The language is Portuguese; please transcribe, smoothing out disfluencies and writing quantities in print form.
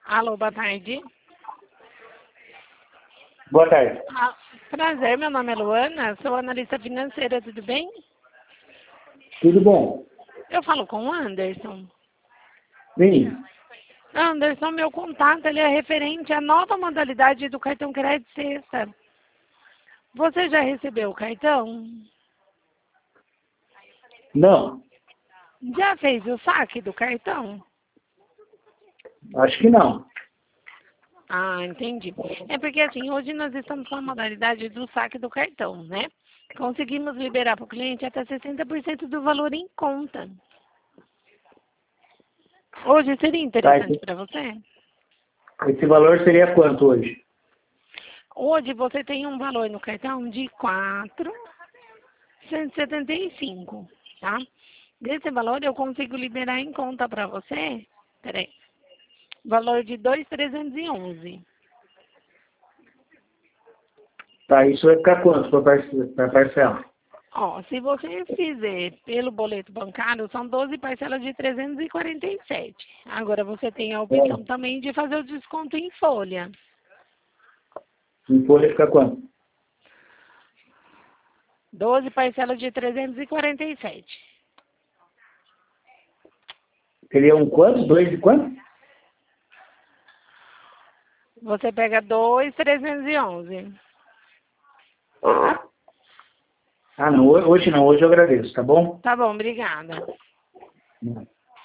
Alô, boa tarde. Boa tarde. Prazer, meu nome é Luana, sou analista financeira, tudo bem? Tudo bom? Eu falo com o Anderson. Sim. Anderson, meu contato ele é referente à nova modalidade do cartão crédito sexta. Você já recebeu o cartão? Não, Já fez o saque do cartão? acho que não. Ah, entendi. É porque assim, hoje nós estamos com a modalidade do saque do cartão, né? Conseguimos liberar para o cliente até 60% do valor em conta. Hoje seria interessante para você? Esse valor seria quanto hoje? Hoje você tem um valor no cartão de 475, tá? Desse valor eu consigo liberar em conta para você, peraí, valor de 2.311. Tá, isso vai ficar quanto para parcela? Ó, se você fizer pelo boleto bancário, são 12 parcelas de 347. Agora você tem a opção também de fazer o desconto em folha. Em folha fica quanto? 12 parcelas de 347. Seria um quanto? Dois de quanto? Você pega 2.311. Ah, não, hoje não, hoje eu agradeço, tá bom? Tá bom, obrigada.